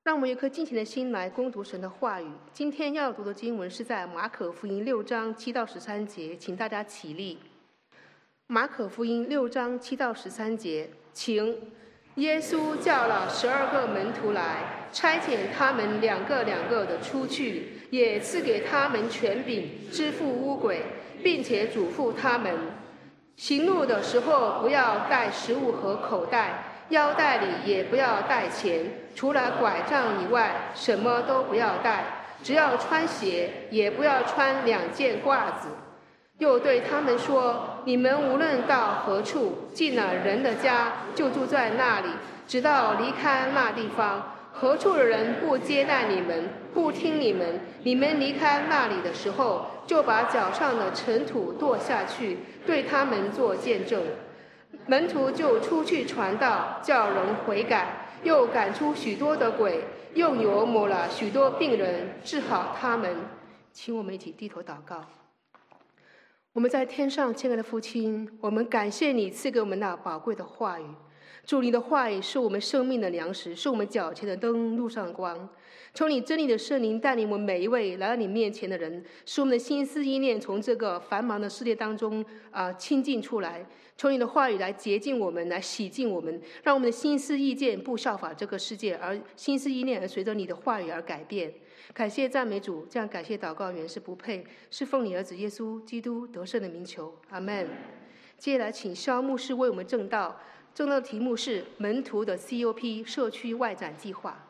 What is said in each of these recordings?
让我们有颗敬虔的心来攻读神的话语。今天要读的经文是在马可福音6章7到13节，请大家起立。马可福音6章7到13节，请。耶稣叫了12个门徒来，差遣他们两个的出去，也赐给他们权柄支付污鬼，并且嘱咐他们，行路的时候不要带食物和口袋，腰带里也不要带钱，除了拐杖以外，什么都不要带，只要穿鞋，也不要穿2件褂子。又对他们说，你们无论到何处，进了人的家，就住在那里，直到离开那地方。何处的人不接待你们，不听你们，你们离开那里的时候，就把脚上的尘土跺下去，对他们做见证。门徒就出去传道，叫人悔改，又赶出许多的鬼，用油抹了许多病人，治好他们。请我们一起低头祷告。我们在天上亲爱的父亲，我们感谢你赐给我们那宝贵的话语。主，你的话语是我们生命的粮食，是我们脚前的灯，路上的光。求你真理的圣灵带领我们每一位来到你面前的人，使我们的心思意念从这个繁忙的世界当中亲近出来。求你的话语来洁净我们，来洗净我们，让我们的心思意见不效法这个世界，而心思意念而随着你的话语而改变。感谢赞美主，这样感谢祷告原是不配，是奉你儿子耶稣基督得胜的名求，阿们。接下来请肖牧师为我们证道，证道的题目是门徒的 COP 社区外展计划。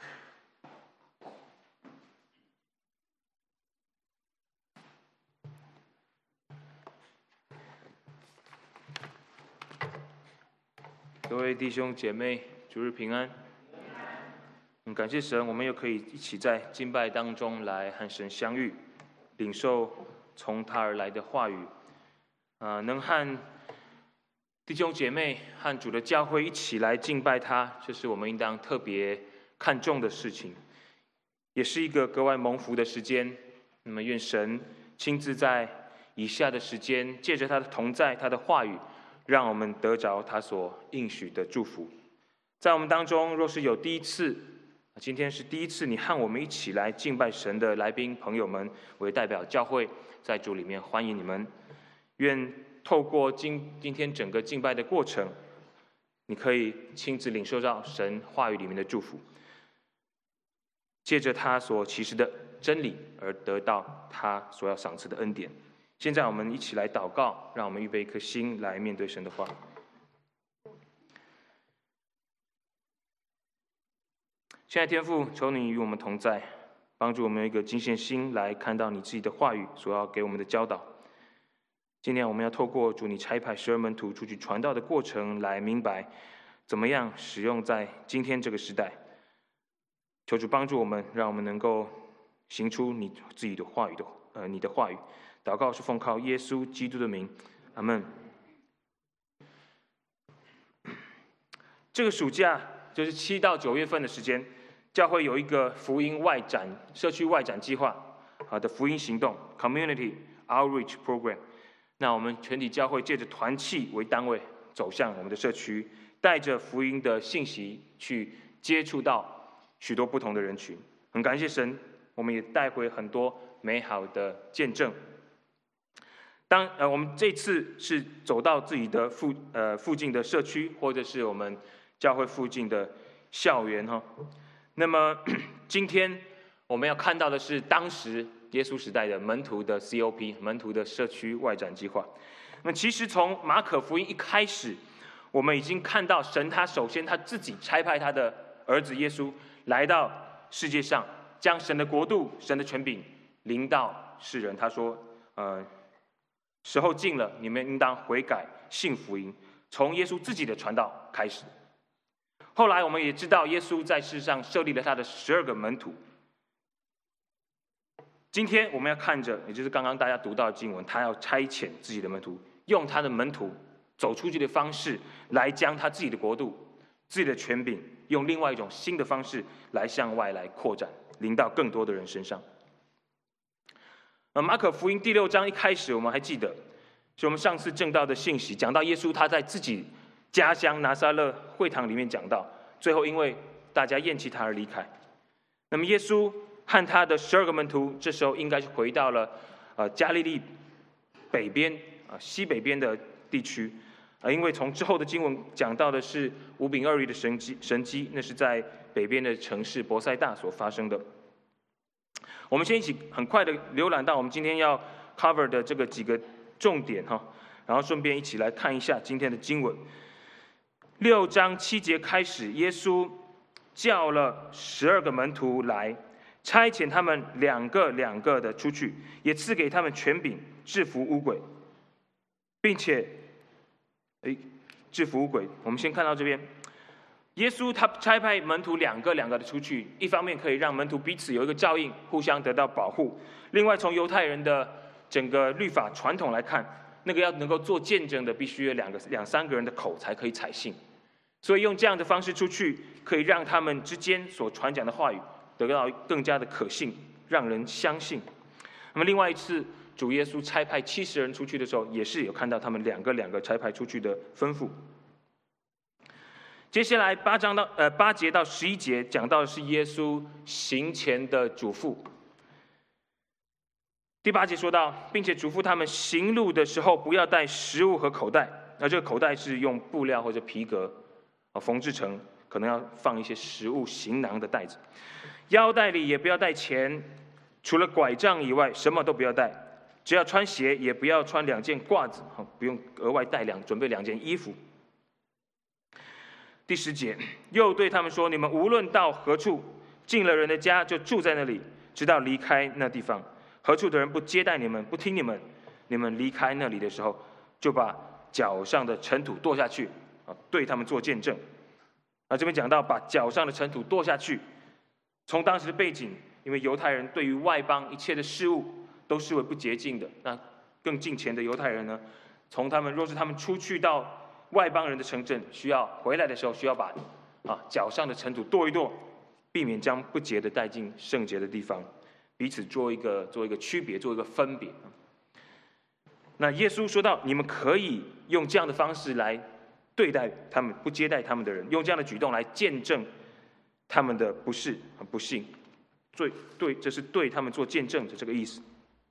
各位弟兄姐妹，主日平安。感谢神，我们又可以一起在敬拜当中来和神相遇，领受从他而来的话语。能和弟兄姐妹和主的教会一起来敬拜他，这是我们应当特别看重的事情，也是一个格外蒙福的时间。那么愿神亲自在以下的时间，借着他的同在，他的话语，让我们得着他所应许的祝福。在我们当中，若是有第一次，今天是第一次你和我们一起来敬拜神的来宾朋友们，为代表教会在主里面欢迎你们。愿透过今天整个敬拜的过程，你可以亲自领受到神话语里面的祝福，借着他所启示的真理而得到他所要赏赐的恩典。现在我们一起来祷告，让我们预备一颗心来面对神的话。亲爱的天父，求你与我们同在，帮助我们有一个敬虔心来看到你自己的话语所要给我们的教导。今天我们要透过主你差派12门徒出去传道的过程，来明白怎么样使用在今天这个时代。求主帮助我们，让我们能够行出你自己的话语你的话语。祷告是奉靠耶稣基督的名，阿们。这个暑假就是7到9月份的时间，教会有一个福音外展、社区外展计划的福音行动 （Community Outreach Program）。那我们全体教会借着团契为单位，走向我们的社区，带着福音的信息去接触到许多不同的人群。很感谢神，我们也带回很多美好的见证。我们这次是走到自己的附近的社区，或者是我们教会附近的校园哈。那么今天我们要看到的是当时耶稣时代的门徒的 COP 门徒的社区外展计划。那么其实从马可福音一开始，我们已经看到神他首先他自己差派他的儿子耶稣来到世界上，将神的国度、神的权柄临到世人。他说时候近了，你们应当悔改信福音，从耶稣自己的传道开始。后来我们也知道，耶稣在世上设立了他的12个门徒。今天我们要看着，也就是刚刚大家读到的经文，他要差遣自己的门徒，用他的门徒走出去的方式，来将他自己的国度、自己的权柄，用另外一种新的方式来向外来扩展，临到更多的人身上。马可福音第6章一开始，我们还记得，是我们上次正道的信息，讲到耶稣他在自己家乡拿撒勒会堂里面讲到，最后因为大家厌弃他而离开。那么耶稣和他的12个门徒，这时候应该是回到了加利利北边西北边的地区因为从之后的经文讲到的是5饼2鱼的神迹，那是在北边的城市伯赛大所发生的。我们先一起很快的浏览到我们今天要 cover 的这个几个重点然后顺便一起来看一下今天的经文。6章7节开始，耶稣叫了12个门徒来，差遣他们两个的出去，也赐给他们权柄制服污鬼，并且制服污鬼。我们先看到这边，耶稣他差派门徒两个的出去，一方面可以让门徒彼此有一个照应，互相得到保护；另外，从犹太人的整个律法传统来看，那个要能够做见证的，必须有两三个人的口才可以采信。所以用这样的方式出去，可以让他们之间所传讲的话语得到更加的可信，让人相信。那么另外一次主耶稣差派70人出去的时候，也是有看到他们两个差派出去的吩咐。接下来8节到11节讲到的是耶稣行前的嘱咐。第8节说到，并且嘱咐他们行路的时候不要带食物和口袋，这个口袋是用布料或者皮革缝制成，可能要放一些食物行囊的袋子。腰带里也不要带钱，除了拐杖以外什么都不要带，只要穿鞋也不要穿2件褂子，不用额外准备2件衣服。第10节又对他们说，你们无论到何处，进了人的家就住在那里，直到离开那地方。何处的人不接待你们，不听你们，你们离开那里的时候，就把脚上的尘土跺下去，对他们做见证。这边讲到把脚上的尘土跺下去，从当时的背景，因为犹太人对于外邦一切的事物都视为不洁净的，那更近前的犹太人呢，若是他们出去到外邦人的城镇，需要回来的时候，需要把脚上的尘土跺一跺，避免将不洁的带进圣洁的地方，彼此做一个区别，做一个分别。那耶稣说到，你们可以用这样的方式来对待他们不接待他们的人，用这样的举动来见证他们的不是和不幸，这是对他们做见证的这个意思。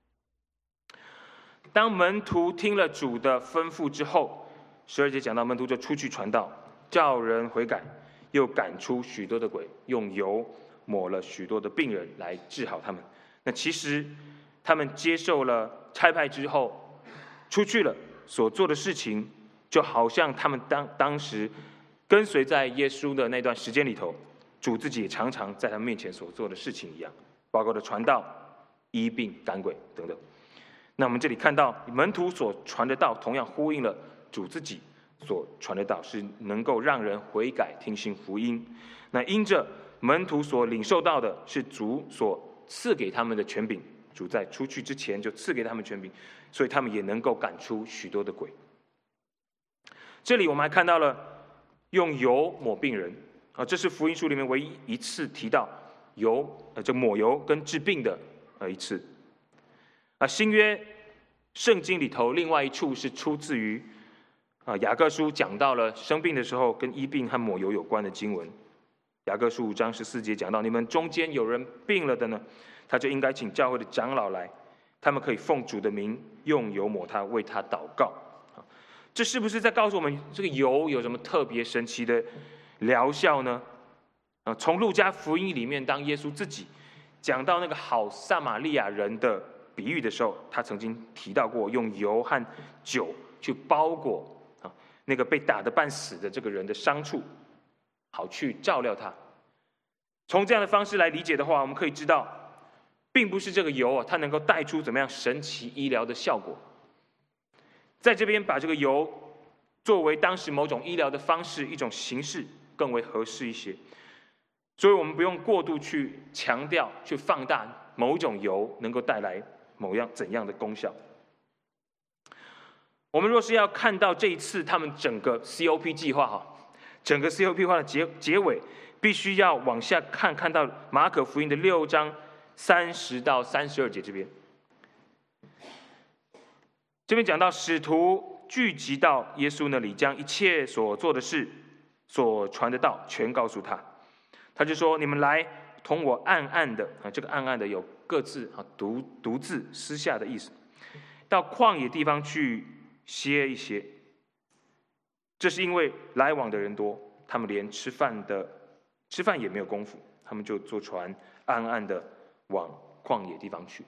当门徒听了主的吩咐之后，12节讲到门徒就出去传道，叫人悔改，又赶出许多的鬼，用油抹了许多的病人来治好他们。那其实他们接受了差派之后出去了，所做的事情就好像他们当时跟随在耶稣的那段时间里头，主自己也常常在他们面前所做的事情一样，包括了传道、医病、赶鬼等等。那我们这里看到门徒所传的道，同样呼应了主自己所传的道，是能够让人悔改听信福音。那因着门徒所领受到的是主所赐给他们的权柄，主在出去之前就赐给他们权柄，所以他们也能够赶出许多的鬼。这里我们还看到了用油抹病人这是福音书里面唯一一次提到这抹油跟治病的一次。新约圣经里头另外一处是出自于雅各书，讲到了生病的时候跟医病和抹油有关的经文。雅各书5章14节讲到，你们中间有人病了的呢，他就应该请教会的长老来，他们可以奉主的名用油抹他，为他祷告。这是不是在告诉我们这个油有什么特别神奇的疗效呢？从路加福音里面，当耶稣自己讲到那个好撒玛利亚人的比喻的时候，他曾经提到过用油和酒去包裹那个被打得半死的这个人的伤处，好去照料他。从这样的方式来理解的话，我们可以知道，并不是这个油它能够带出怎么样神奇医疗的效果。在这边把这个油作为当时某种医疗的方式、一种形式更为合适一些，所以我们不用过度去强调、去放大某种油能够带来怎样的功效。我们若是要看到这一次他们整个 COP 计划整个 COP 计划的结尾，必须要往下看到马可福音的6章30到32节这边。这边讲到使徒聚集到耶稣那里，将一切所做的事、所传的道全告诉他。 他就说：“你们来同我暗暗的啊，这个暗暗的有各自啊独自私下的意思，到旷野地方去歇一歇。这是因为来往的人多，他们连吃饭也没有功夫，他们就坐船暗暗的往旷野地方去。”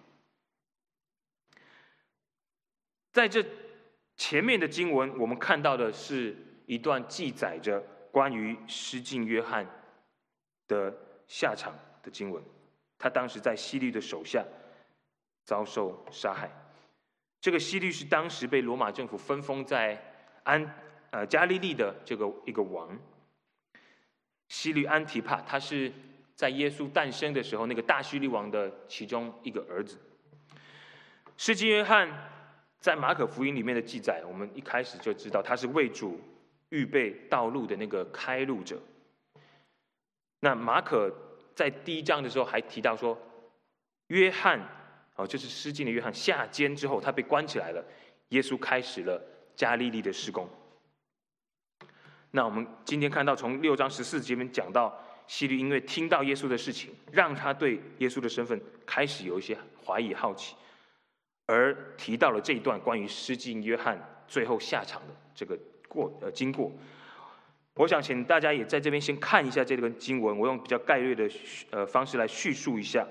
在这前面的经文，我们看到的是一段记载着关于施浸约翰的下场的经文。他当时在希律的手下遭受杀害。这个希律是当时被罗马政府分封在加利利的这个一个王。希律安提帕，他是在耶稣诞生的时候那个大希律王的其中一个儿子。施浸约翰在马可福音里面的记载，我们一开始就知道他是为主预备道路的那个开路者。那马可在第1章的时候还提到说，约翰就是施浸的约翰下监之后，他被关起来了，耶稣开始了加利利的事工。那我们今天看到从6章14节里面讲到，希律因为听到耶稣的事情，让他对耶稣的身份开始有一些怀疑好奇，而提到了这一段关于施浸约翰最后下场的这个经过。我想请大家也在这边先看一下这个经文，我用比较概略的方式来叙述一下。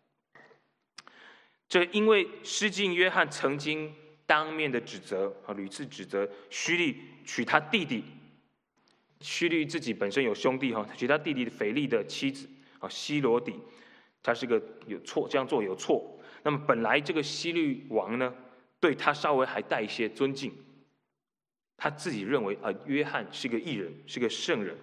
这因为施浸约翰曾经当面的指责屡次指责希律娶他弟弟，希律自己本身有兄弟娶他弟弟腓力的妻子希罗底，他是个有错，这样做有错。那么本来这个希律王呢，对他稍微还带一些尊敬，他自己认为约翰是个义人，是个圣人，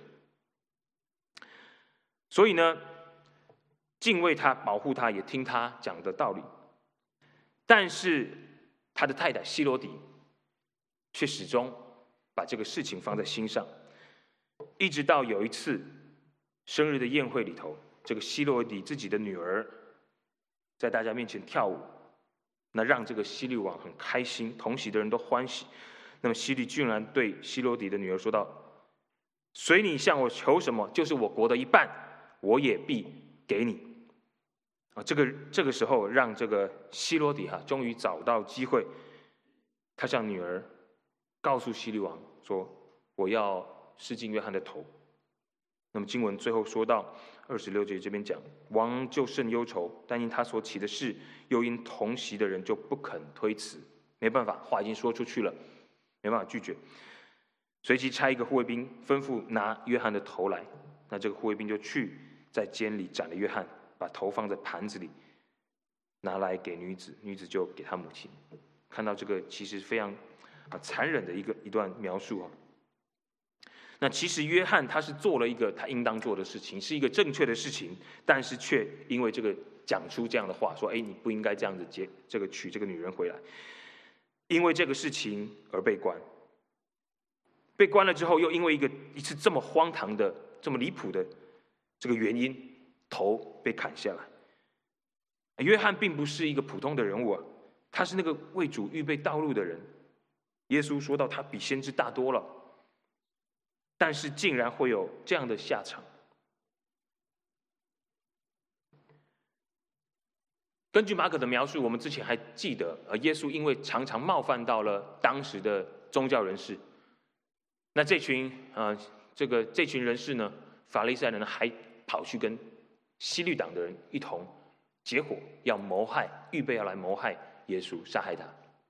所以呢，敬畏他，保护他，也听他讲的道理。但是他的太太希罗底却始终把这个事情放在心上，一直到有一次生日的宴会里头，这个希罗底自己的女儿在大家面前跳舞，那让这个希律王很开心，同席的人都欢喜。那么希律居然对希罗底的女儿说道：“随你向我求什么，就是我国的一半，我也必给你。”这个时候，让这个希罗底终于找到机会，他向女儿告诉希律王说：“我要施浸约翰的头。”那么经文最后说到26节这边讲，王就甚忧愁，但因他所起的事，又因同席的人就不肯推辞。没办法，话已经说出去了，没办法拒绝。随即差一个护卫兵吩咐拿约翰的头来。那这个护卫兵就去在监里斩了约翰，把头放在盘子里，拿来给女子，女子就给她母亲。看到这个其实非常残忍的一段描述。那其实约翰他是做了一个他应当做的事情，是一个正确的事情，但是却因为这个讲出这样的话，说：“你不应该这样子娶这个女人回来。”因为这个事情而被关。被关了之后，又因为一次这么荒唐的、这么离谱的这个原因，头被砍下来。约翰并不是一个普通的人物他是那个为主预备道路的人。耶稣说到他比先知大多了。但是竟然会有这样的下场。根据马可的描述，我们之前还记得，耶稣因为常常冒犯到了当时的宗教人士，那这群人士呢，法利赛人还跑去跟希律党的人一同结伙，要谋害，预备要来谋害耶稣，杀害他。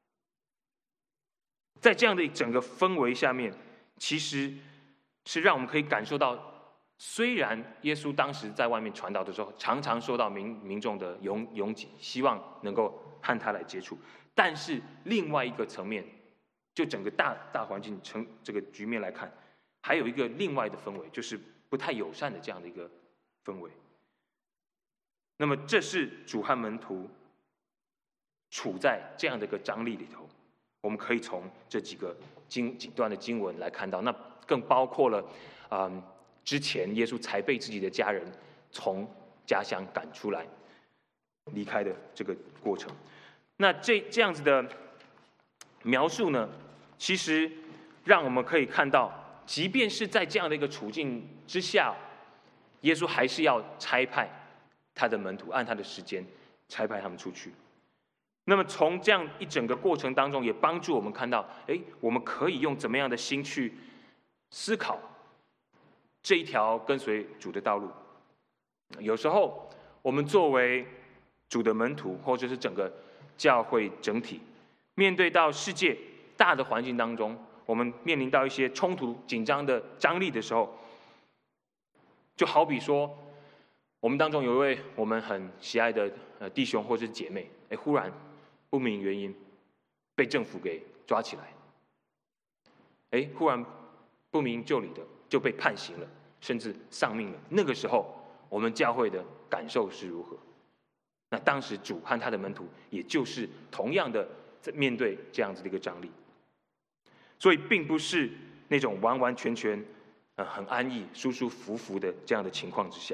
在这样的整个氛围下面，其实是让我们可以感受到，虽然耶稣当时在外面传道的时候，常常受到民众的拥挤，希望能够和他来接触，但是另外一个层面，就整个大环境这个局面来看，还有一个另外的氛围，就是不太友善的这样的一个氛围。那么这是主和门徒处在这样的一个张力里头，我们可以从这几段的经文来看到，那更包括了之前耶稣才被自己的家人从家乡赶出来离开的这个过程。那这样子的描述呢，其实让我们可以看到，即便是在这样的一个处境之下， 耶稣还是要差派他的门徒，按他的时间差派他们出去。那么从这样一整个过程当中，也帮助我们看到，我们可以用怎么样的心去思考这一条跟随主的道路。有时候我们作为主的门徒，或者是整个教会整体，面对到世界大的环境当中，我们面临到一些冲突、紧张的张力的时候，就好比说，我们当中有一位我们很喜爱的弟兄或者是姐妹，忽然不明原因被政府给抓起来，忽然不明就里的就被判刑了，甚至丧命了。那个时候，我们教会的感受是如何？那当时主和他的门徒，也就是同样的在面对这样子的一个张力，所以并不是那种完完全全很安逸、舒舒服服的这样的情况之下。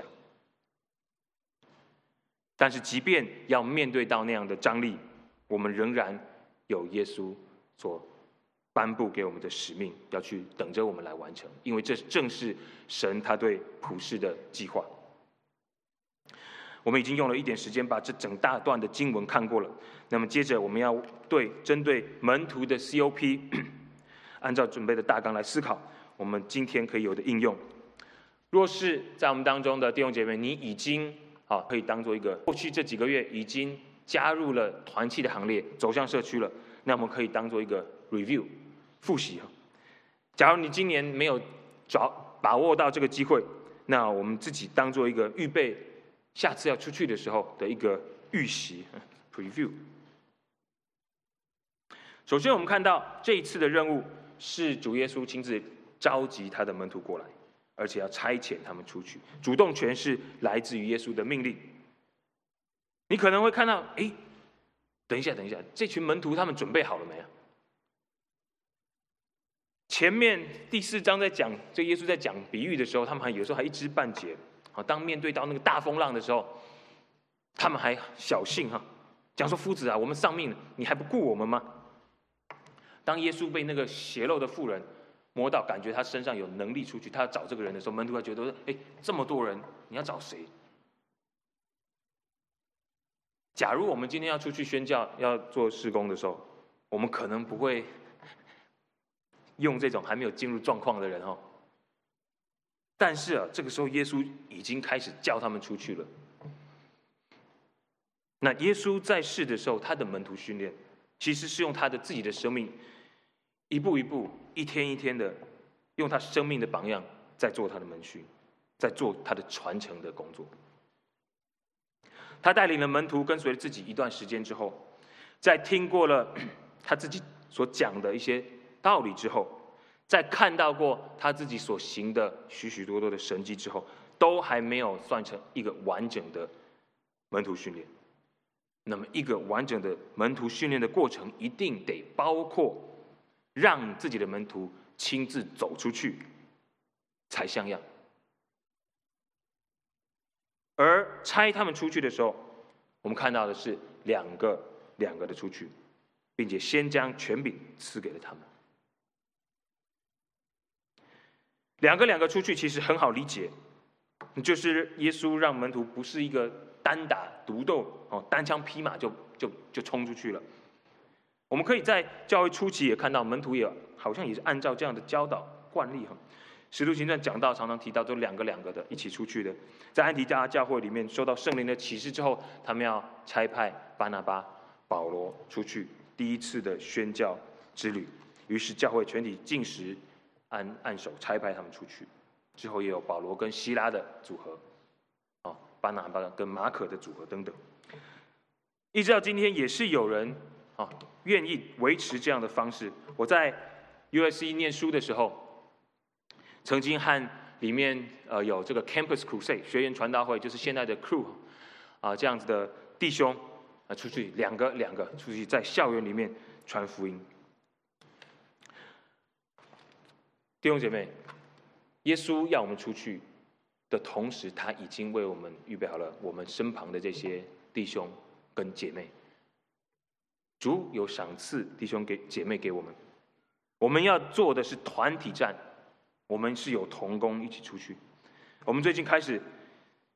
但是，即便要面对到那样的张力，我们仍然有耶稣所颁布给我们的使命，要去等着我们来完成，因为这正是神他对普世的计划。我们已经用了一点时间把这整大段的经文看过了，那么接着我们要针对门徒的 COP， 按照准备的大纲来思考我们今天可以有的应用。若是在我们当中的弟兄姐妹，你已经可以当做一个过去这几个月已经加入了团契的行列，走向社区了，那我们可以当做一个 review 复习。假如你今年没有把握到这个机会，那我们自己当做一个预备下次要出去的时候的一个预习 preview。首先我们看到这一次的任务是主耶稣亲自召集他的门徒过来，而且要差遣他们出去，主动权是来自于耶稣的命令。你可能会看到，等一下，这群门徒他们准备好了没有？前面第4章在讲这耶稣在讲比喻的时候，他们有时候还一知半解。当面对到那个大风浪的时候，他们还小信讲说：“夫子啊，我们丧命了，你还不顾我们吗？”当耶稣被那个血漏的妇人摸到，感觉他身上有能力出去，他要找这个人的时候，门徒还觉得：“这么多人，你要找谁？”假如我们今天要出去宣教、要做事工的时候，我们可能不会用这种还没有进入状况的人但是这个时候耶稣已经开始叫他们出去了。那耶稣在世的时候，他的门徒训练其实是用他的自己的生命，一步一步、一天一天的，用他生命的榜样，在做他的门训，在做他的传承的工作。他带领了门徒跟随了自己一段时间之后，在听过了他自己所讲的一些道理之后，在看到过他自己所行的许许多多的神迹之后，都还没有算成一个完整的门徒训练。那么一个完整的门徒训练的过程，一定得包括让自己的门徒亲自走出去才像样。而差他们出去的时候，我们看到的是两个的出去，并且先将权柄赐给了他们。两个出去其实很好理解，就是耶稣让门徒不是一个单打独斗单枪匹马就冲出去了。我们可以在教会初期也看到门徒也好像也是按照这样的教导惯例使徒行传讲到常常提到都两个的一起出去的。在安提阿教会里面受到圣灵的启示之后，他们要差派巴拿巴、保罗出去第一次的宣教之旅。于是教会全体禁食按手差派他们出去。之后也有保罗跟希拉的组合，巴拿巴跟马可的组合等等。一直到今天也是有人愿意维持这样的方式。我在 USC 念书的时候，曾经和里面有这个 Campus Crusade 学员传道会，就是现在的 Crew 这样子的弟兄出去两个出去在校园里面传福音。弟兄姐妹，耶稣要我们出去的同时，他已经为我们预备好了我们身旁的这些弟兄跟姐妹。主有赏赐弟兄姐妹给我们，我们要做的是团体战，我们是有同工一起出去。我们最近开始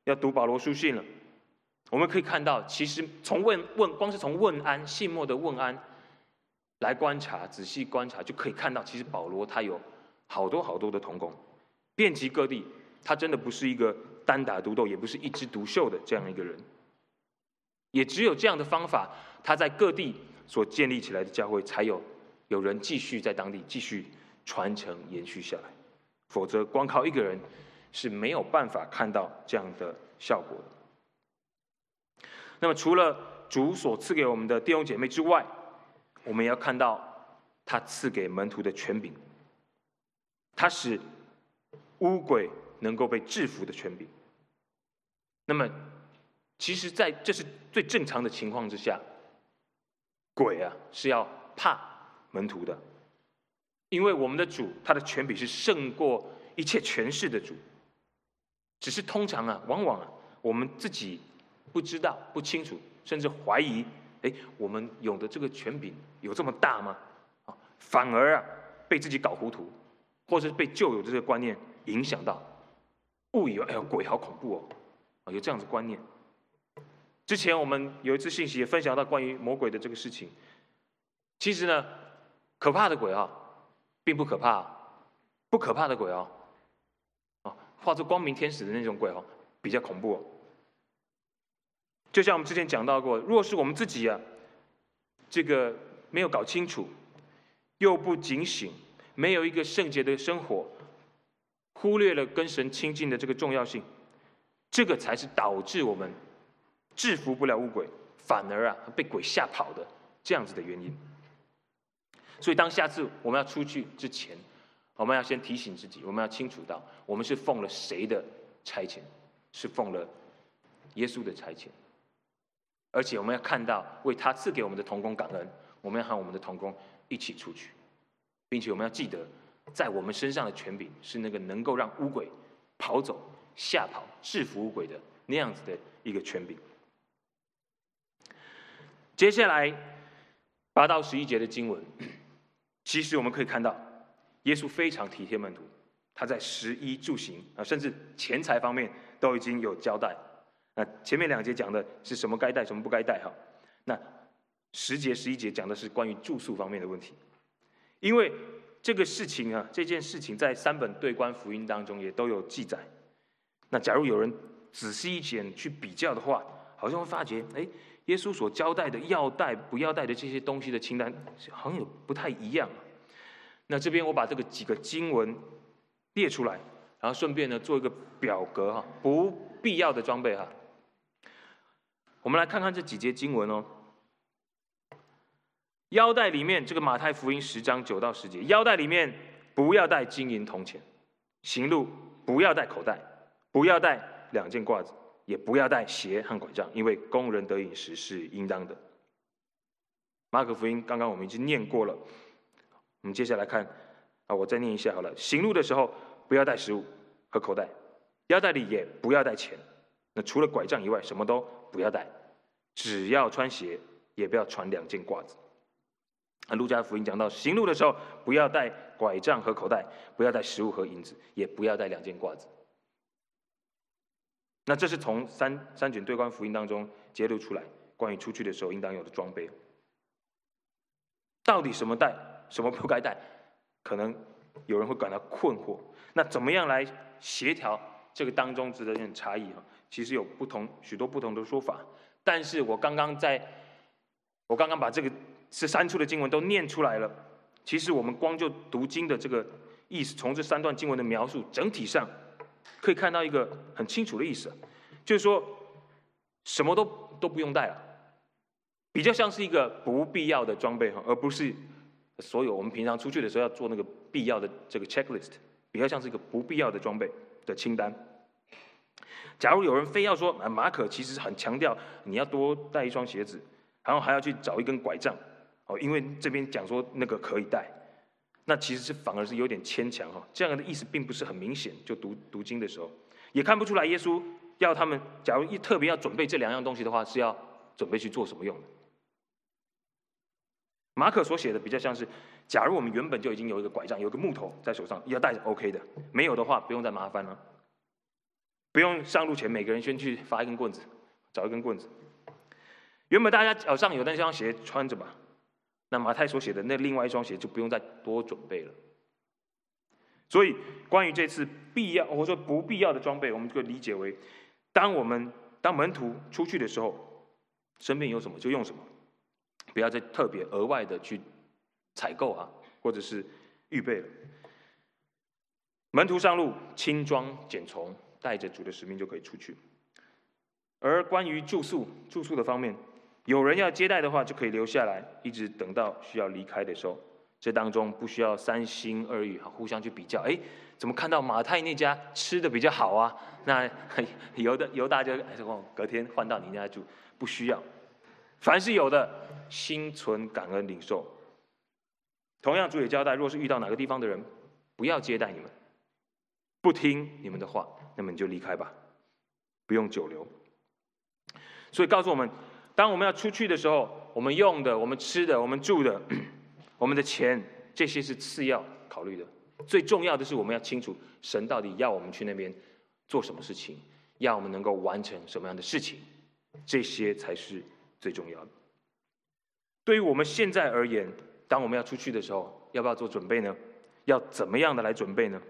要读保罗书信了。我们可以看到，其实光是从问安信末的问安来观察，仔细观察就可以看到，其实保罗他有好多的同工，遍及各地。他真的不是一个单打独斗，也不是一枝独秀的这样一个人。也只有这样的方法，他在各地所建立起来的教会，才有人继续在当地继续传承延续下来。否则，光靠一个人是没有办法看到这样的效果的。那么，除了主所赐给我们的弟兄姐妹之外，我们也要看到他赐给门徒的权柄，他使污鬼能够被制服的权柄。那么，其实在这是最正常的情况之下，鬼啊是要怕门徒的，因为我们的主他的权柄是胜过一切权势的主。只是通常啊，往往我们自己不知道、不清楚，甚至怀疑，我们有的这个权柄有这么大吗？反而啊被自己搞糊涂，或者是被旧有的这个观念影响到，误以为鬼好恐怖哦，有这样子观念。之前我们有一次信息也分享到关于魔鬼的这个事情。其实呢，可怕的鬼并不可怕，不可怕的鬼化作光明天使的那种鬼比较恐怖。就像我们之前讲到过，若是我们自己这个没有搞清楚，又不警醒，没有一个圣洁的生活，忽略了跟神亲近的这个重要性，这个才是导致我们制服不了污鬼，反而被鬼吓跑的这样子的原因。所以当下次我们要出去之前，我们要先提醒自己，我们要清楚到我们是奉了谁的差遣，是奉了耶稣的差遣。而且我们要看到为他赐给我们的同工感恩，我们要和我们的同工一起出去，并且我们要记得，在我们身上的权柄是那个能够让污鬼跑走、吓跑、制服污鬼的那样子的一个权柄。接下来8到11节的经文，其实我们可以看到，耶稣非常体贴门徒，他在食衣住行甚至钱财方面都已经有交代。那前面2节讲的是什么该带，什么不该带那10节、11节讲的是关于住宿方面的问题。因为这个事情这件事情在3本对观福音当中也都有记载。那假如有人仔细一点去比较的话，好像会发觉，耶稣所交代的要带不要带的这些东西的清单，好像有不太一样。那这边我把这个几个经文列出来，然后顺便呢做一个表格不必要的装备我们来看看这几节经文腰带里面，这个马太福音10章9到10节，腰带里面不要带金银铜钱，行路不要带口袋，不要带2件褂子，也不要带鞋和拐杖，因为工人得饮食是应当的。马可福音刚刚我们已经念过了，我们接下来看我再念一下好了。行路的时候不要带食物和口袋，腰带里也不要带钱，那除了拐杖以外什么都不要带，只要穿鞋，也不要穿2件褂子。路加福音讲到，行路的时候不要带拐杖和口袋，不要带食物和银子，也不要带2件褂子。那这是从三卷对观福音当中揭露出来关于出去的时候应当有的装备。到底什么带，什么不该带，可能有人会感到困惑。那怎么样来协调这个当中值得一点差异其实有许多不同的说法。但是我刚刚把这个是3处的经文都念出来了。其实我们光就读经的这个意思，从这3段经文的描述，整体上可以看到一个很清楚的意思，就是说什么都不用带了，比较像是一个不必要的装备而不是所有我们平常出去的时候要做那个必要的这个 checklist， 比较像是一个不必要的装备的清单。假如有人非要说马可其实很强调你要多带一双鞋子，然后还要去找一根拐杖因为这边讲说那个可以带，那其实反而是有点牵强这样的意思并不是很明显，就读经的时候也看不出来耶稣要他们假如特别要准备这2样东西的话，是要准备去做什么用的。马可所写的比较像是，假如我们原本就已经有一个拐杖，有一个木头在手上，要带着 OK 的，没有的话不用再麻烦了。 不用上路前每个人先去发一根棍子，找一根棍子。原本大家脚上有那双鞋穿着吧，那马太所写的那另外一双鞋就不用再多准备了。所以关于这次必要或者说不必要的装备，我们就理解为，当门徒出去的时候，身边有什么就用什么，不要再特别额外的去采购啊，或者是预备了。门徒上路，轻装简从，带着主的使命就可以出去。而关于住宿的方面，有人要接待的话，就可以留下来，一直等到需要离开的时候。这当中不需要三心二意，互相去比较。怎么看到马太那家吃的比较好啊？那犹大就隔天换到你家住，不需要。凡是有的，心存感恩领受。同样，主也交代，若是遇到哪个地方的人，不要接待你们，不听你们的话，那么你就离开吧，不用久留。所以告诉我们，当我们要出去的时候，我们用的、我们吃的、我们住的、我们的钱，这些是次要考虑的。最重要的是，我们要清楚神到底要我们去那边做什么事情，要我们能够完成什么样的事情，这些才是最重要的。对于我们现在而言，当我们要出去的时候，要不要做准备呢？要怎么样的来准备呢？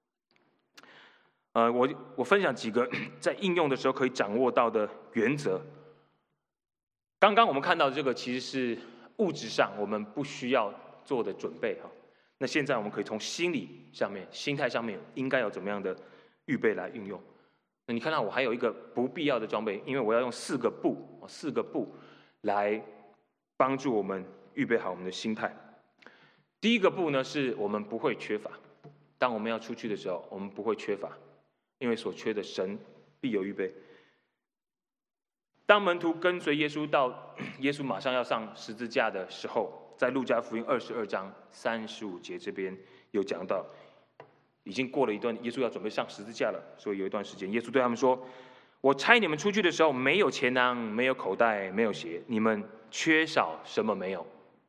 我分享几个在应用的时候可以掌握到的原则。刚刚我们看到这个其实是物质上我们不需要做的准备哈。那现在我们可以从心理上面、心态上面应该有怎么样的预备来运用。那你看到我还有一个不必要的装备，因为我要用四个步来帮助我们预备好我们的心态。第一个步呢，是我们不会缺乏。当我们要出去的时候，我们不会缺乏，因为所缺的神必有预备。当门徒跟随耶稣到耶稣马上要上十字架的时候，在路加福音22章35节这边有讲到，已经过了一段，耶稣要准备上十字架了，所以有一段时间，耶稣对他们说：“我差你们出去的时候，没有钱囊，没有口袋，没有鞋，你们缺少什么没有？”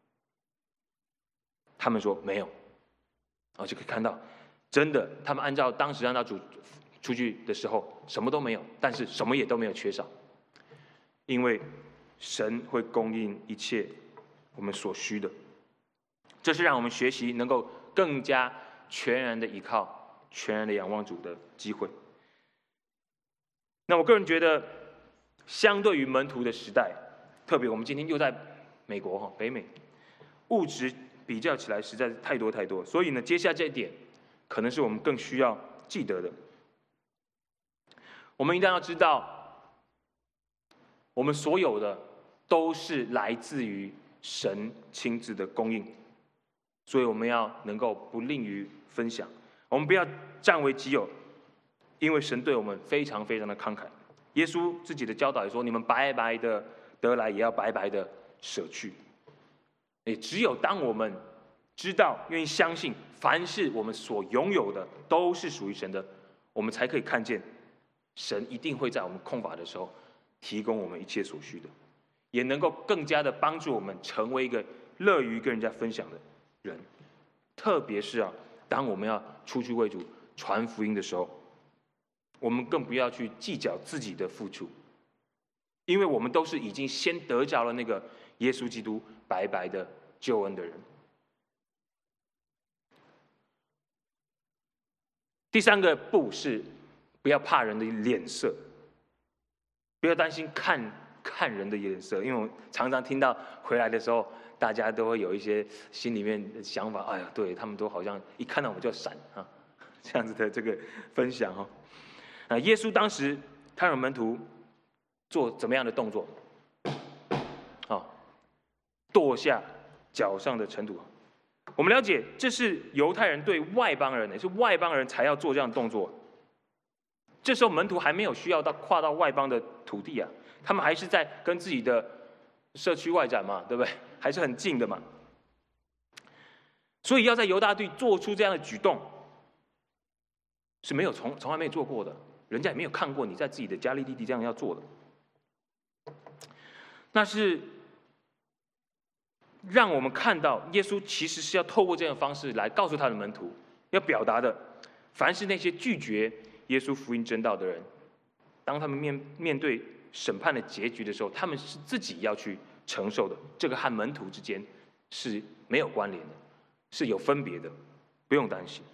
他们说没有，然后就可以看到，真的，他们按照主出去的时候，什么都没有，但是什么也都没有缺少，因为神会供应一切我们所需的。这是让我们学习能够更加全然的依靠、全然的仰望主的机会。那我个人觉得，相对于门徒的时代，特别我们今天又在美国北美，物质比较起来实在是太多，所以呢，接下这一点可能是我们更需要记得的。我们一定要知道，我们所有的都是来自于神亲自的供应，所以我们要能够不吝于分享，我们不要占为己有，因为神对我们非常的慷慨。耶稣自己的教导也说：“你们白白的得来，也要白白的舍去。”也只有当我们知道、愿意相信，凡是我们所拥有的都是属于神的，我们才可以看见神一定会在我们空乏的时候提供我们一切所需的，也能够更加的帮助我们成为一个乐于跟人家分享的人。特别是当我们要出去为主传福音的时候，我们更不要去计较自己的付出，因为我们都是已经先得着了那个耶稣基督白白的救恩的人。第三个步是不要怕人的脸色，不要担心看人的脸色，因为我常常听到回来的时候，大家都会有一些心里面的想法，哎呀，对他们都好像一看到我们就闪这样子的这个分享耶稣当时看到门徒做怎么样的动作？跺下脚上的尘土。我们了解，这是犹太人对外邦人，也是外邦人才要做这样的动作。这时候门徒还没有需要跨到外邦的土地他们还是在跟自己的社区外展嘛，对不对？还是很近的嘛。所以要在犹大地做出这样的举动，是没有从来没有做过的，人家也没有看过你在自己的加利利地这样要做的。那是让我们看到耶稣其实是要透过这样的方式来告诉他的门徒，要表达的，凡是那些拒绝耶稣福音真道的人， 当他们面对审判的结局的时候，他们是自己要去承受的。这个和门徒之间是没有关联的，是有分别的，不用担心。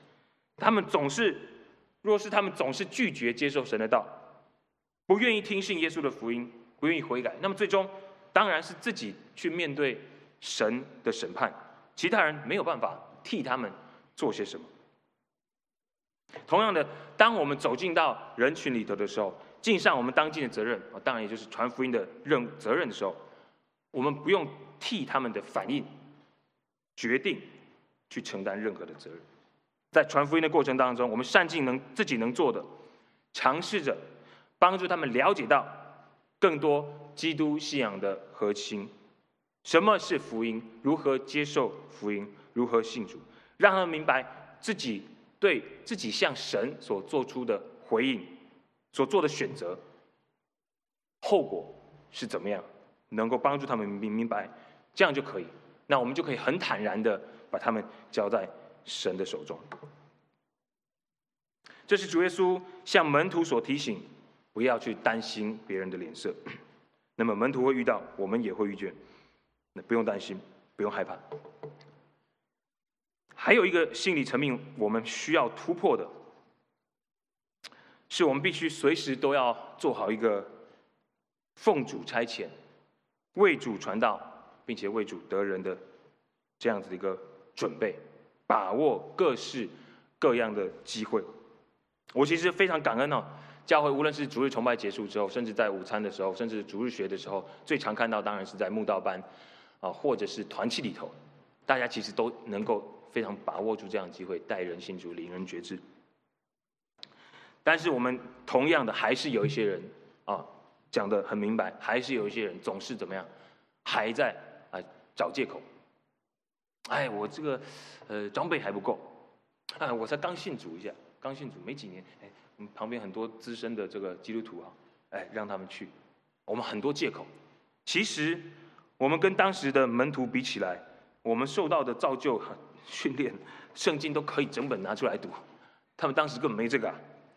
若是他们总是拒绝接受神的道，不愿意听信耶稣的福音，不愿意悔改，那么最终当然是自己去面对神的审判，其他人没有办法替他们做些什么。同样的，当我们走进到人群里头的时候，尽上我们当尽的责任，当然也就是传福音的责任的时候，我们不用替他们的反应决定去承担任何的责任。在传福音的过程当中，我们善尽自己能做的，尝试着帮助他们了解到更多基督信仰的核心，什么是福音，如何接受福音，如何信主，让他们明白自己对自己向神所做出的回应，所做的选择，后果是怎么样，能够帮助他们明白，这样就可以。那我们就可以很坦然的把他们交在神的手中。这是主耶稣向门徒所提醒，不要去担心别人的脸色。那么门徒会遇到，我们也会遇见，那不用担心，不用害怕。还有一个心理层面我们需要突破的，是我们必须随时都要做好一个奉主差遣、为主传道，并且为主得人的这样子的一个准备，把握各式各样的机会。我其实非常感恩教会无论是主日崇拜结束之后，甚至在午餐的时候，甚至主日学的时候，最常看到当然是在慕道班或者是团契里头，大家其实都能够非常把握住这样的机会，带人信主，领人觉知。但是我们同样的还是有一些人讲得很明白，还是有一些人总是怎么样，还在找借口。我这个装备还不够，我才刚信主一下，刚信主没几年，旁边很多资深的这个基督徒让他们去，我们很多借口。其实我们跟当时的门徒比起来，我们受到的造就训练，圣经都可以整本拿出来读，他们当时根本没这个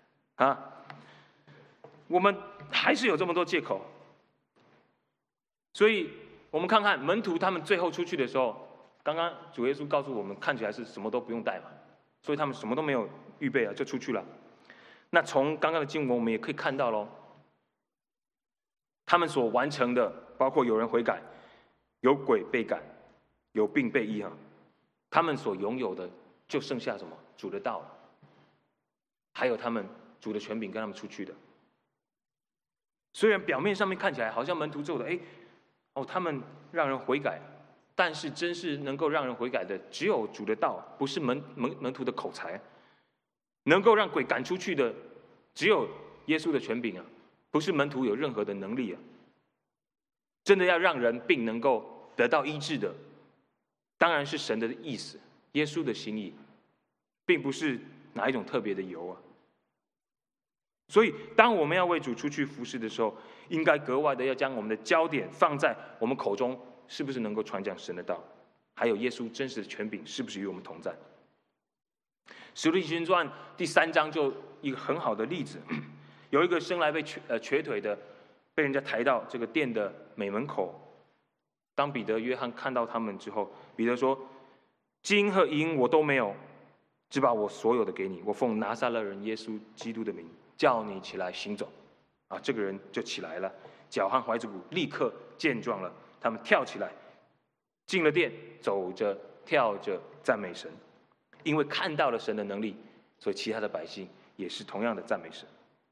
我们还是有这么多借口。所以我们看看门徒他们最后出去的时候，刚刚主耶稣告诉我们，看起来是什么都不用带嘛，所以他们什么都没有预备就出去了。那从刚刚的经文我们也可以看到咯，他们所完成的包括有人悔改，有鬼被赶，有病被医他们所拥有的就剩下什么？主的道，还有他们主的权柄跟他们出去的。虽然表面上面看起来好像门徒做的他们让人悔改，但是真是能够让人悔改的只有主的道，不是门徒的口才。能够让鬼赶出去的只有耶稣的权柄不是门徒有任何的能力真的要让人病能够得到医治的，当然是神的意思，耶稣的心意，并不是哪一种特别的油所以当我们要为主出去服侍的时候，应该格外的要将我们的焦点放在我们口中是不是能够传讲神的道，还有耶稣真实的权柄是不是与我们同在。使徒行传第3章就一个很好的例子，有一个生来被瘸腿的，被人家抬到这个殿的美门口。当彼得、约翰看到他们之后，彼得说：“金和银我都没有，只把我所有的给你。我奉拿撒勒人耶稣基督的名，叫你起来行走。”这个人就起来了，脚和踝子骨立刻健壮了。他们跳起来，进了殿，走着跳着赞美神。因为看到了神的能力，所以其他的百姓也是同样的赞美神。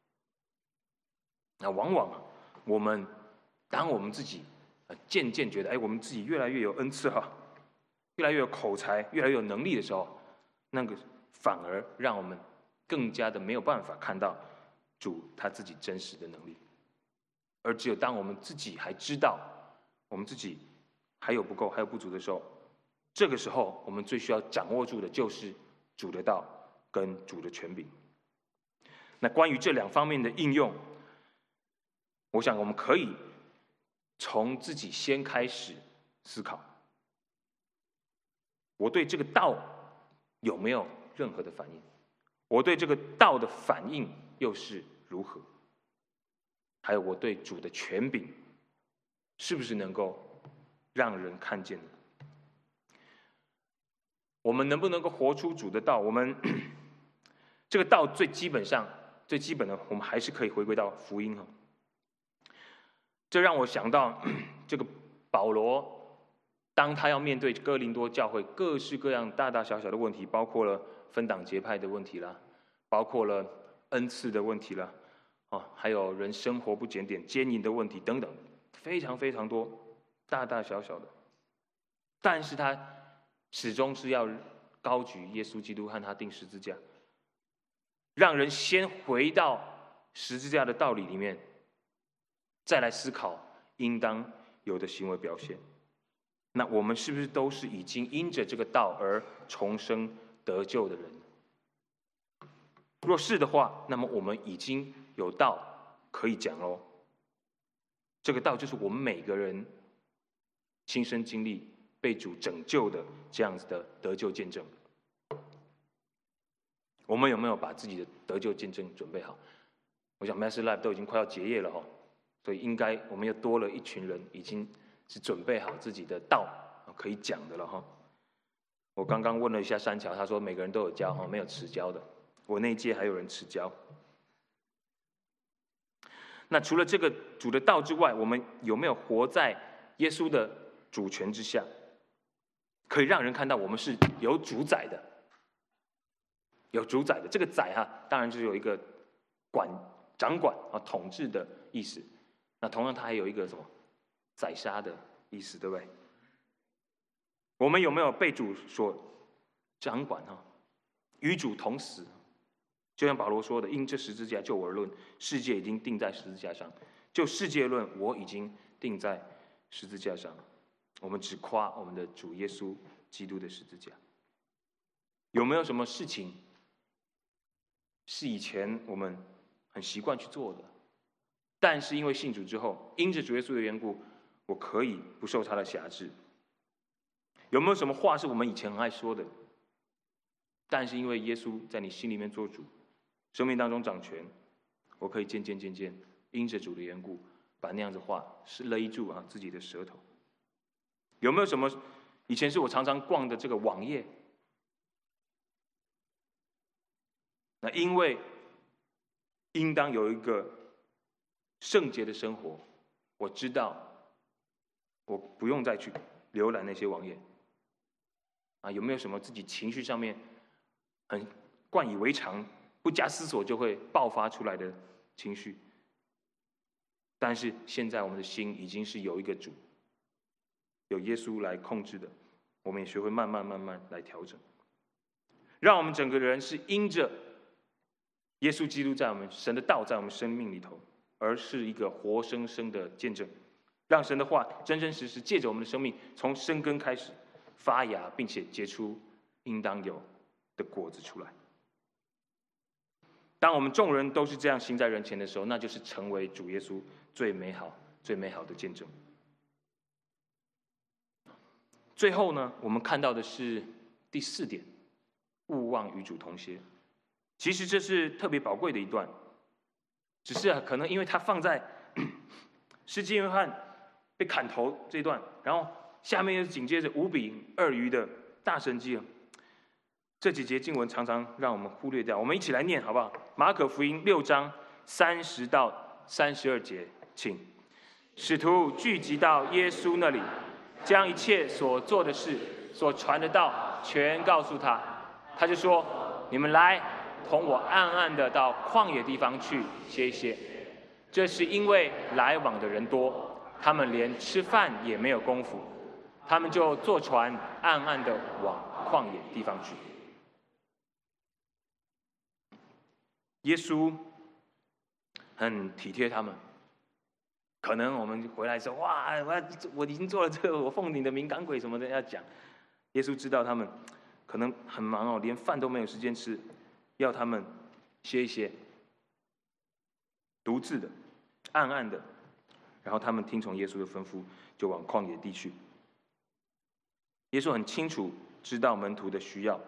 那往往当我们自己渐渐觉得我们自己越来越有恩赐越来越有口才，越来越有能力的时候，那个反而让我们更加的没有办法看到主他自己真实的能力。而只有当我们自己还知道我们自己还有不够，还有不足的时候，这个时候我们最需要掌握住的就是主的道跟主的权柄。那关于这2方面的应用，我想我们可以从自己先开始思考，我对这个道有没有任何的反应，我对这个道的反应又是如何。 还有我对主的权柄，是不是能够让人看见呢？我们能不能够活出主的道？我们这个道最基本的，我们还是可以回归到福音。这让我想到这个保罗，当他要面对哥林多教会各式各样大大小小的问题，包括了分党结派的问题啦，包括了恩赐的问题啦，还有人生活不检点、奸淫的问题等等，非常非常多，大大小小的。但是他始终是要高举耶稣基督和他钉十字架，让人先回到十字架的道理里面，再来思考应当有的行为表现。那我们是不是都是已经因着这个道而重生得救的人？若是的话，那么我们已经有道可以讲喽。这个道就是我们每个人亲身经历被主拯救的这样子的得救见证。我们有没有把自己的得救见证准备好？我想 Master Life 都已经快要结业了所以应该我们又多了一群人已经是准备好自己的道可以讲的了我刚刚问了一下山桥，他说每个人都有交没有迟交的。我那一届还有人迟交。那除了这个主的道之外，我们有没有活在耶稣的主权之下，可以让人看到我们是有主宰的？有主宰的，这个宰当然就是有一个掌管统治的意思。那同样它还有一个什么宰杀的意思，对不对？我们有没有被主所掌管与主同死？就像保罗说的，因这十字架就我而论，世界已经定在十字架上；就世界论，我已经定在十字架上。我们只夸我们的主耶稣基督的十字架。有没有什么事情是以前我们很习惯去做的，但是因为信主之后，因着主耶稣的缘故，我可以不受他的辖制？有没有什么话是我们以前很爱说的，但是因为耶稣在你心里面做主，生命当中掌权，我可以渐渐因着主的缘故，把那样子话是勒住自己的舌头？有没有什么以前是我常常逛的这个网页，那因为应当有一个圣洁的生活，我知道我不用再去浏览那些网页有没有什么自己情绪上面很惯以为常，不加思索就会爆发出来的情绪？但是现在我们的心已经是有一个主，有耶稣来控制的，我们也学会慢慢来调整，让我们整个人是因着耶稣基督在我们神的道在我们生命里头，而是一个活生生的见证，让神的话真真实实借着我们的生命，从生根开始发芽，并且结出应当有的果子出来。当我们众人都是这样行在人前的时候，那就是成为主耶稣最美好的见证。最后呢，我们看到的是第4点，勿忘与主同歇。其实这是特别宝贵的一段，只是可能因为它放在施洗约翰被砍头这一段，然后下面又紧接着5饼2鱼的大神迹这几节经文常常让我们忽略掉。我们一起来念好不好？马可福音6章30到32节，请。使徒聚集到耶稣那里，将一切所做的事、所传的道全告诉他。他就说：你们来，同我暗暗的到旷野地方去歇一歇。这是因为来往的人多，他们连吃饭也没有功夫，他们就坐船暗暗的往旷野地方去。耶稣很体贴他们。可能我们回来说，哇，我已经做了这个，我奉你的名赶鬼什么的要讲。耶稣知道他们可能很忙连饭都没有时间吃，要他们歇一歇，独自的、暗暗的，然后他们听从耶稣的吩咐，就往旷野地去。耶稣很清楚知道门徒的需要，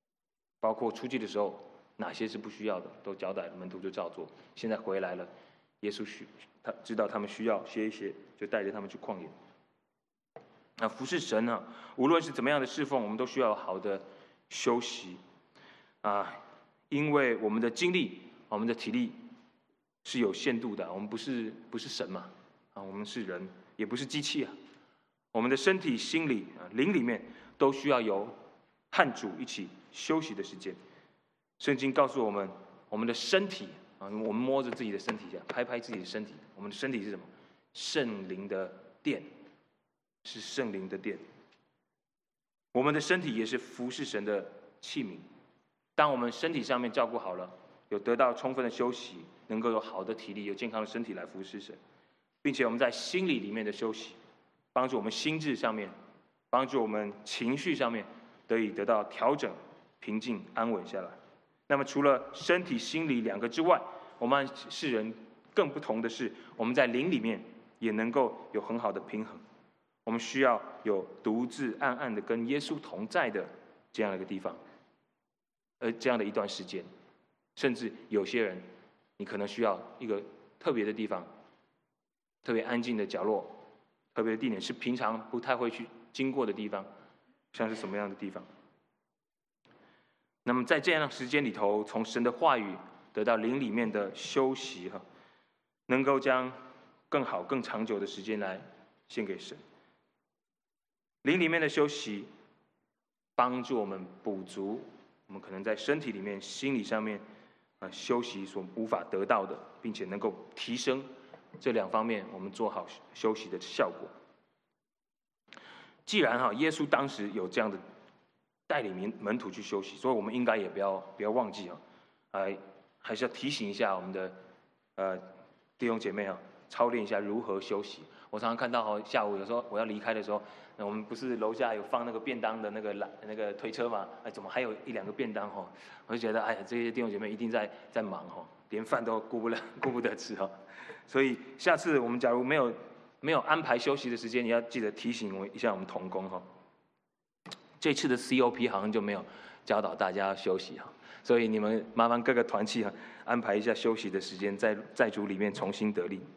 包括出去的时候哪些是不需要的，都交代了，门徒就照做。现在回来了， 耶稣他知道他们需要歇一歇，就带着他们去旷野。那服侍神呢，无论是怎么样的侍奉，我们都需要好的休息因为我们的精力、我们的体力是有限度的，我们不是神嘛我们是人，也不是机器我们的身体、心理灵里面都需要有和主一起休息的时间。圣经告诉我们，我们的身体我们摸着自己的身体一下，拍拍自己的身体，我们的身体是什么？圣灵的殿，是圣灵的殿。我们的身体也是服侍神的器皿。当我们身体上面照顾好了，有得到充分的休息，能够有好的体力、有健康的身体来服侍神，并且我们在心理里面的休息，帮助我们心智上面，帮助我们情绪上面得到调整、平静、安稳下来。那么除了身体、心理两个之外，我们和世人更不同的是，我们在灵里面也能够有很好的平衡。我们需要有独自暗暗的跟耶稣同在的这样的一个地方，这样的一段时间，甚至有些人，你可能需要一个特别的地方，特别安静的角落，特别的地点，是平常不太会去经过的地方，像是什么样的地方？那么在这样的时间里头，从神的话语得到灵里面的休息能够将更好、更长久的时间来献给神。灵里面的休息，帮助我们补足我们可能在身体里面、心理上面休息所无法得到的，并且能够提升这两方面，我们做好休息的效果。既然耶稣当时有这样的带领门徒去休息，所以我们应该也不要忘记还是要提醒一下我们的弟兄姐妹操练一下如何休息。我常常看到下午有时候我要离开的时候，我们不是楼下有放那个便当的那个推车吗？怎么还有1-2个便当我就觉得这些弟兄姐妹一定在忙连饭都顾不得吃所以下次我们假如没有安排休息的时间，你要记得提醒一下我们同工这次的 COP 好像就没有教导大家休息所以你们麻烦各个团契安排一下休息的时间，在主里面重新得力。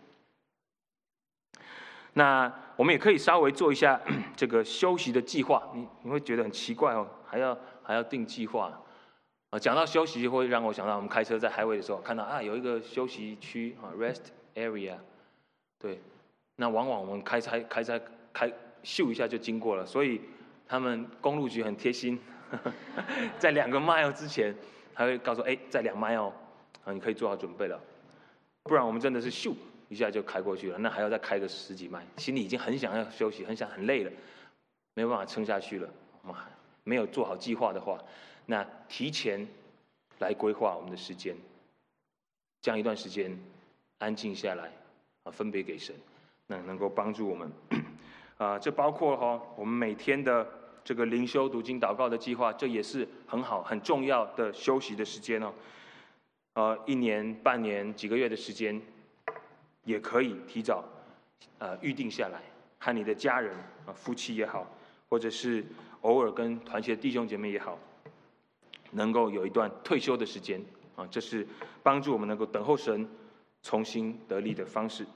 那我们也可以稍微做一下这个休息的计划。你会觉得很奇怪还要定计划讲到休息，会让我想到我们开车在highway的时候，看到有一个休息区rest area， 对，那往往我们开咻一下就经过了，所以他们公路局很贴心，在2个 mile 之前，还会告诉在2 mile你可以做好准备了，不然我们真的是咻一下就开过去了，那还要再开个10几迈，心里已经很想要休息，很累了，没有办法撑下去了。我们没有做好计划的话，那提前来规划我们的时间，这样一段时间安静下来分别给神，那能够帮助我们这包括我们每天的这个灵修、读经、祷告的计划，这也是很好、很重要的休息的时间1年、半年、几个月的时间，也可以提早预定下来，和你的家人夫妻也好，或者是偶尔跟团契的弟兄姐妹也好，能够有一段退休的时间这是帮助我们能够等候神重新得力的方式。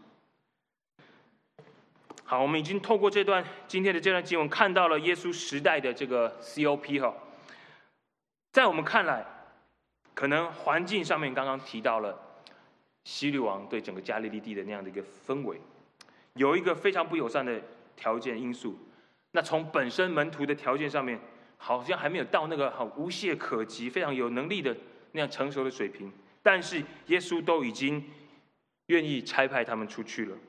好，我们已经透过今天的这段经文，看到了耶稣时代的这个 COP 在我们看来，可能环境上面刚刚提到了希律王对整个加利利地的那样的一个氛围，有一个非常不友善的条件因素。那从本身门徒的条件上面，好像还没有到那个无懈可击、非常有能力的那样成熟的水平，但是耶稣都已经愿意差派他们出去了，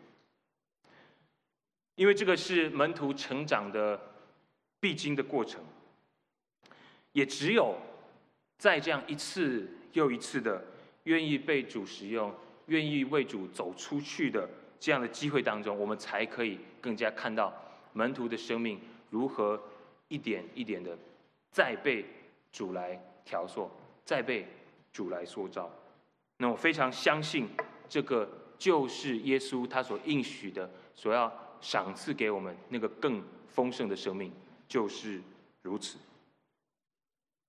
因为这个是门徒成长的必经的过程，也只有在这样一次又一次的愿意被主使用、愿意为主走出去的这样的机会当中，我们才可以更加看到门徒的生命如何一点一点的再被主来调塑，再被主来塑造。那我非常相信，这个就是耶稣他所应许的，所要赏赐给我们那个更丰盛的生命，就是如此。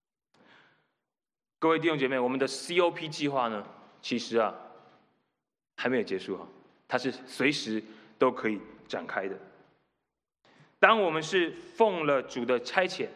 各位弟兄姐妹，我们的 COP 计划呢，其实还没有结束哈，它是随时都可以展开的。当我们是奉了主的差遣，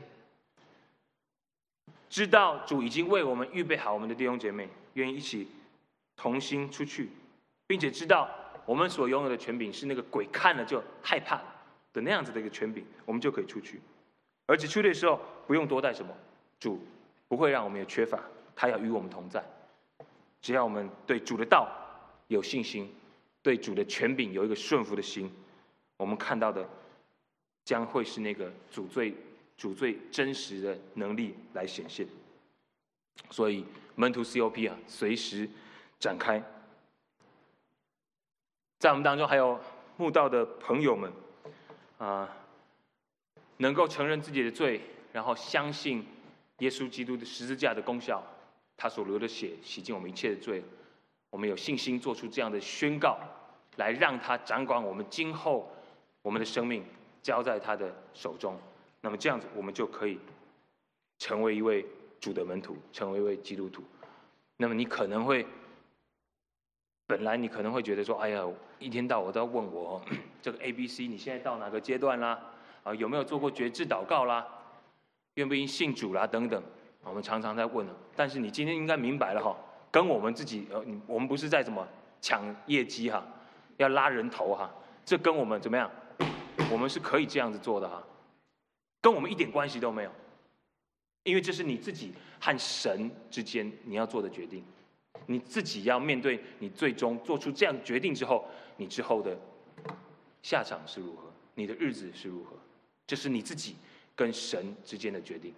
知道主已经为我们预备好我们的弟兄姐妹，愿意一起同心出去，并且知道我们所拥有的权柄是那个鬼看了就害怕的那样子的一个权柄，我们就可以出去。而且出去的时候不用多带什么，主不会让我们有缺乏，他要与我们同在。只要我们对主的道有信心，对主的权柄有一个顺服的心，我们看到的将会是那个主最真实的能力来显现。所以门徒 COP 啊，随时展开。在我们当中还有慕道的朋友们能够承认自己的罪，然后相信耶稣基督的十字架的功效，他所流的血洗净我们一切的罪，我们有信心做出这样的宣告，来让他掌管我们今后我们的生命，交在他的手中。那么这样子，我们就可以成为一位主的门徒，成为一位基督徒。那么你可能会，本来你可能会觉得说，哎呀，一天到晚都要问我这个 ABC， 你现在到哪个阶段啦？有没有做过决志祷告啦？愿不愿意信主啦？等等，我们常常在问。但是你今天应该明白了哈，跟我们自己，我们不是在怎么抢业绩哈，要拉人头哈，这跟我们怎么样？我们是可以这样子做的哈，跟我们一点关系都没有，因为这是你自己和神之间你要做的决定，你自己要面对你最终做出这样决定之后，你之后的下场是如何，你的日子是如何，这是你自己跟神之间的决定。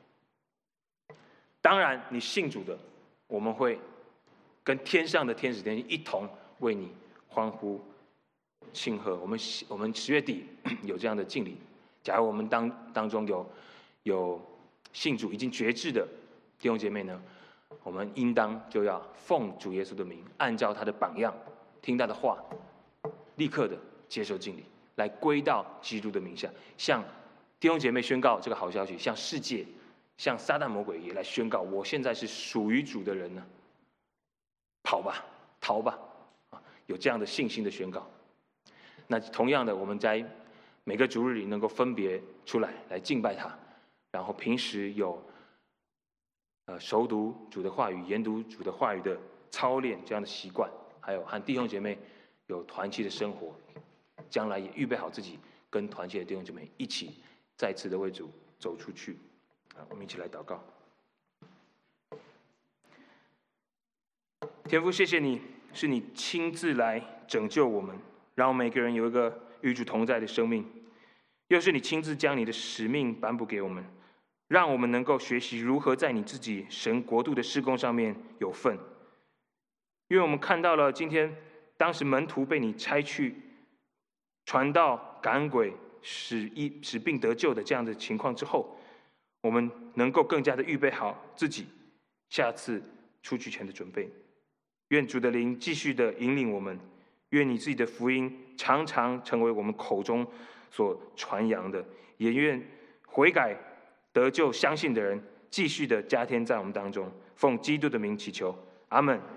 当然，你信主的，我们会跟天上的天使天一同为你欢呼庆贺。我们10月底有这样的敬礼。假如我们当中有信主已经决志的弟兄姐妹呢，我们应当就要奉主耶稣的名，按照他的榜样，听他的话，立刻的接受敬礼，来归到基督的名下，向弟兄姐妹宣告这个好消息，向世界，向撒旦魔鬼也来宣告，我现在是属于主的人呢，跑吧，逃吧，有这样的信心的宣告。那同样的，我们在每个主日里能够分别出来敬拜他，然后平时有熟读主的话语、研读主的话语的操练这样的习惯，还有和弟兄姐妹有团契的生活，将来也预备好自己跟团契的弟兄姐妹一起再次的为主走出去。我们一起来祷告。天父，谢谢你，是你亲自来拯救我们，让我们每个人有一个与主同在的生命，又是你亲自将你的使命颁布给我们，让我们能够学习如何在你自己神国度的事工上面有份。因为我们看到了今天当时门徒被你差去传道赶鬼使病得救的这样的情况之后，我们能够更加的预备好自己下次出去前的准备。愿主的灵继续的引领我们，愿你自己的福音常常成为我们口中所传扬的，也愿悔改得救相信的人继续的加添在我们当中。奉基督的名祈求，阿们。